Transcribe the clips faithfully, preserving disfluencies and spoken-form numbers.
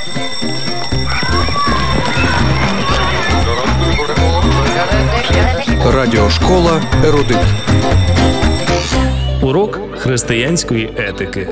Радіошкола «Ерудит». Урок християнської етики.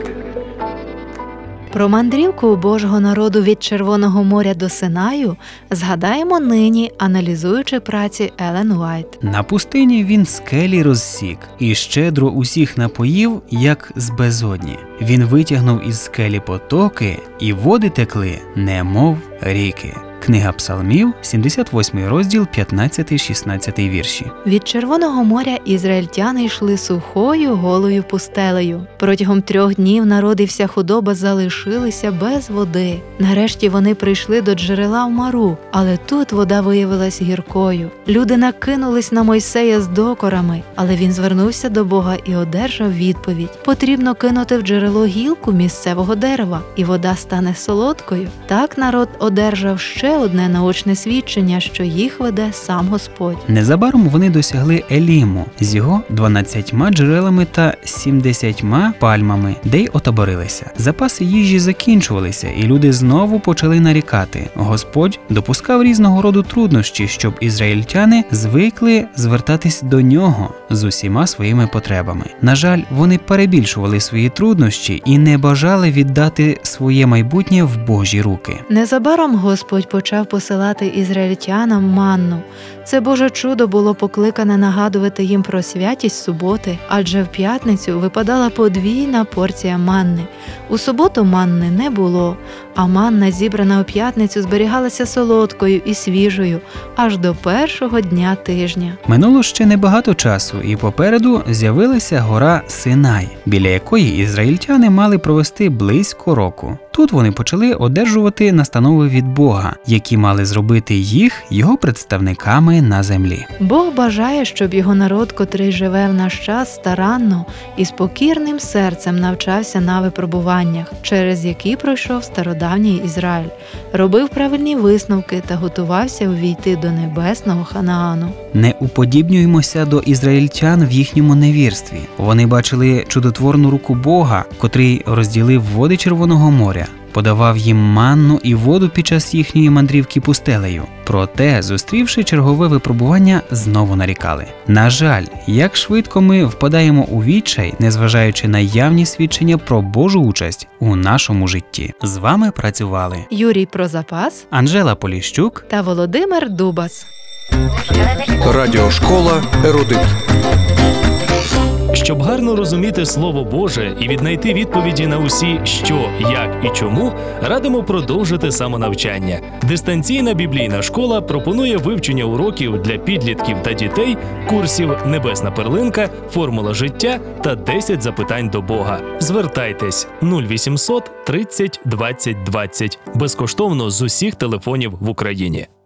Про мандрівку Божого народу від Червоного моря до Синаю згадаємо нині, аналізуючи праці Елен Уайт. На пустині він скелі розсік і щедро усіх напоїв, як з безодні. Він витягнув із скелі потоки, і води текли, немов ріки. Книга Псалмів, сімдесят восьмий розділ, п'ятнадцятий-шістнадцятий вірші. Від Червоного моря ізраїльтяни йшли сухою голою пустелею. Протягом трьох днів народ і вся худоба залишилися без води. Нарешті вони прийшли до джерела в Мару, але тут вода виявилась гіркою. Люди накинулись на Мойсея з докорами, але він звернувся до Бога і одержав відповідь. Потрібно кинути в джерело гілку місцевого дерева, і вода стане солодкою. Так народ одержав ще одне наочне свідчення, що їх веде сам Господь. Незабаром вони досягли Еліму з його дванадцятьма джерелами та сімдесятьма пальмами, де й отоборилися. Запаси їжі закінчувалися, і люди знову почали нарікати. Господь допускав різного роду труднощі, щоб ізраїльтяни звикли звертатись до нього з усіма своїми потребами. На жаль, вони перебільшували свої труднощі і не бажали віддати своє майбутнє в Божі руки. Незабаром Господь почав посилати ізраїльтянам манну. Це Боже чудо було покликане нагадувати їм про святість суботи, адже в п'ятницю випадала подвійна порція манни. У суботу манни не було, а манна, зібрана у п'ятницю, зберігалася солодкою і свіжою аж до першого дня тижня. Минуло ще небагато часу, і попереду з'явилася гора Синай, біля якої ізраїльтяни мали провести близько року. Тут вони почали одержувати настанови від Бога, які мали зробити їх його представниками на землі. Бог бажає, щоб його народ, котрий живе в наш час, старанно і з покірним серцем навчався на випробуваннях, через які пройшов стародавній Ізраїль, робив правильні висновки та готувався увійти до небесного Ханаану. Не уподібнюємося до ізраїльтян в їхньому невірстві. Вони бачили чудотворну руку Бога, котрий розділив води Червоного моря, подавав їм манну і воду під час їхньої мандрівки пустелею. Проте, зустрівши чергове випробування, знову нарікали. На жаль, як швидко ми впадаємо у відчай, незважаючи на явні свідчення про Божу участь у нашому житті. З вами працювали Юрій Прозапас, Анжела Поліщук та Володимир Дубас. Радіошкола «Ерудит». Щоб гарно розуміти Слово Боже і віднайти відповіді на усі «що», «як» і «чому», радимо продовжити самонавчання. Дистанційна біблійна школа пропонує вивчення уроків для підлітків та дітей, курсів «Небесна перлинка», «Формула життя» та десять запитань до Бога. Звертайтесь нуль вісімсот тридцять двадцять двадцять безкоштовно з усіх телефонів в Україні.